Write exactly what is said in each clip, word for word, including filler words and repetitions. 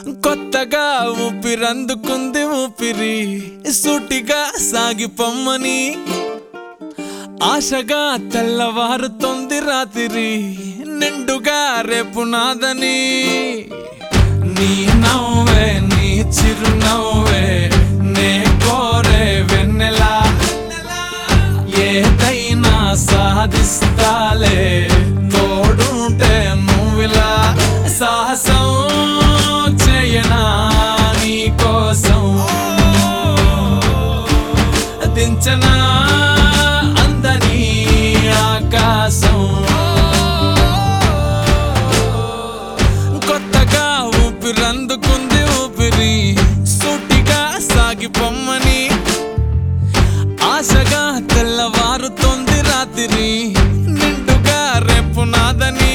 కొత్తగా ఊపిరందుకుంది ఊపిరి సూటిగా సాగిపొమ్మని ఆశగా తెల్లవారుతోంది రాత్రి నిండుగా రేపు నాదని నీ నవ్వే నీ చిరునవ్వే నే కోరే వెన్నెలా ఏదైనా సాధిస్తాలే తోడుంటే నువ్విలా సాహసం చేయనా నీ కోసం దించనా అందని ఆకాశం కొత్తగా ఊపిరందుకుంది ఊపిరి సూటిగా సాగిపొమ్మని ఆశగా తెల్లవారుతోంది రాత్రి నిండుగా రేపు నాదని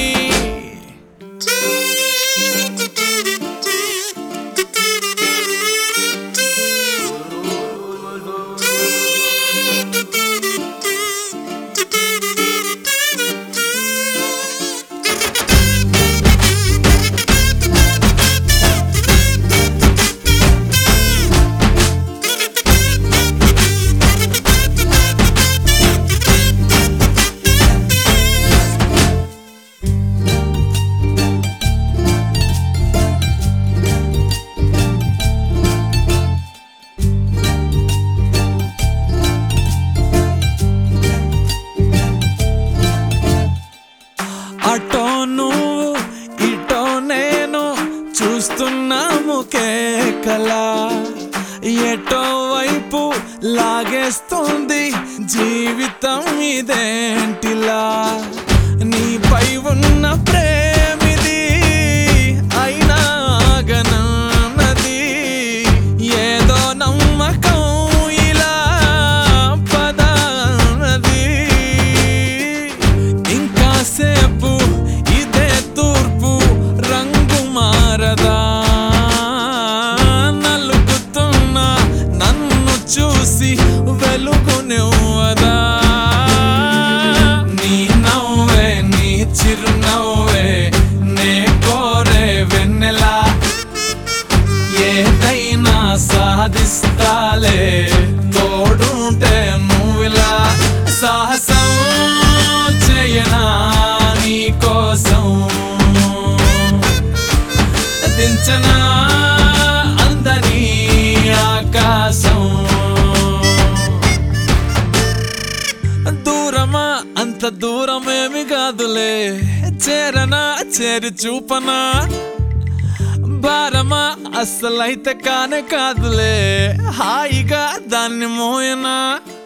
అటో నువ్వు ఇటో నేను చూస్తున్నాము కేకలా ఎటో వైపు లాగేస్తుంది జీవితం ఇదేంటిలా నీపై ఉన్న ప్రేమిది అయినా ఆగనన్నది ఏదో నమ్మకం ఇలా పదన్నది ఇంకాసేపు ఇదే తూర్పు రంగు మారదా నలుగుతున్న నన్ను చూసి వెలుగునివ్వదా నీ నవ్వే నీ చిరునవ్వే నే కోరే వెన్నెలా ఏదైనా సాధిస్తాలే తోడుంటే నువ్విలా సాహసం చేయనా నీ కోసం దించనా అందని ఆకాశం దూరమా అంత దూరమేమి కాదులే చేరనా చేరి చూపనా భారమా అస్సలైతే కానే కాదులే హాయిగా దాన్ని మోయనా